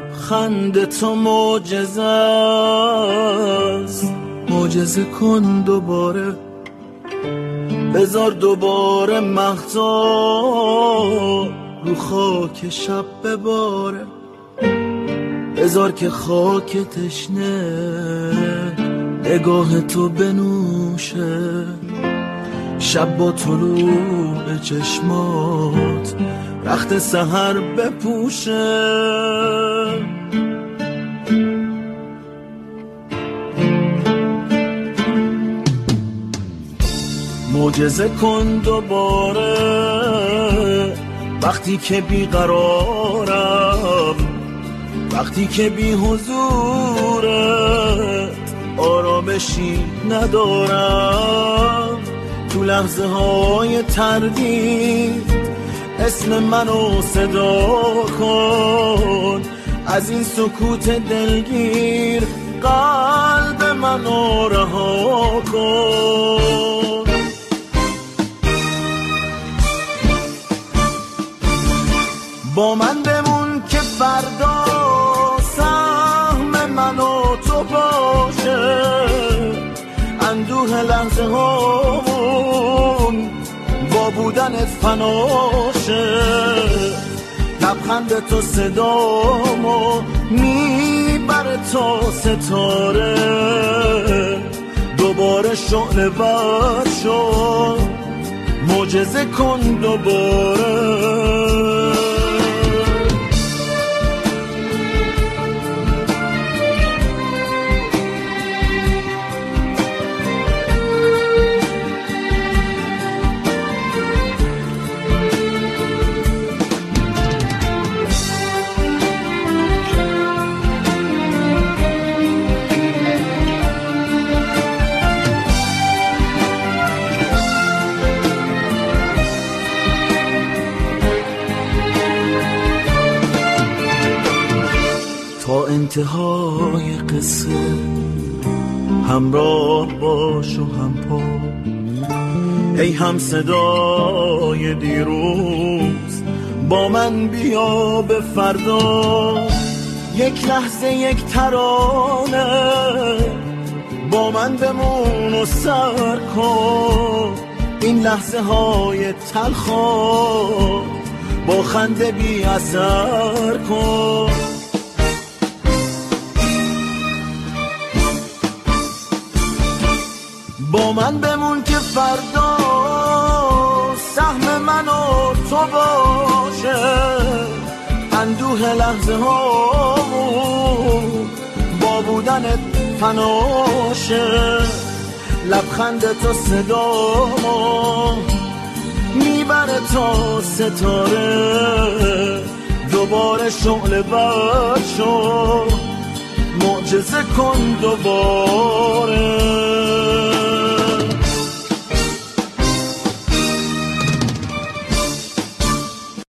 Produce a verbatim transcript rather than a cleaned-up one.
لبخند تو معجزه است، معجزه کن دوباره، بذار دوباره مهتاب رو خاک شب بباره، بذار که خاک تشنه نگاه تو بنوشه، شب با طلوع چشمات رخت سحر بپوشه. معجزه کن دوباره وقتی که بیقرارم، وقتی که بی حضورت آرامشی ندارم، تو لحظه های تردید اسم منو صدا کن، از این سکوت دلگیر قلب منو رها کن. با من بمون که فردا سهم من و تو باشه، اندوه لحظه هامون با بودنت فناشه، لبخند تو صدامو میبره تا ستاره، دوباره شعله ور شو، معجزه کن دوباره. تا انتهای قصه همراه باش و هم پا، ای هم صدای دیروز با من بیا به فردا، یک لحظه یک ترانه با من بمون و سر کن، این لحظه های تلخا با خنده بی اثر کن. با من بمون که فردا سهم من و تو باشه، اندوه لحظه هامون با بودنت فناشه، لبخند تو صدامو میبره تا ستاره، دوباره شعله ور شو، معجزه کن دوباره.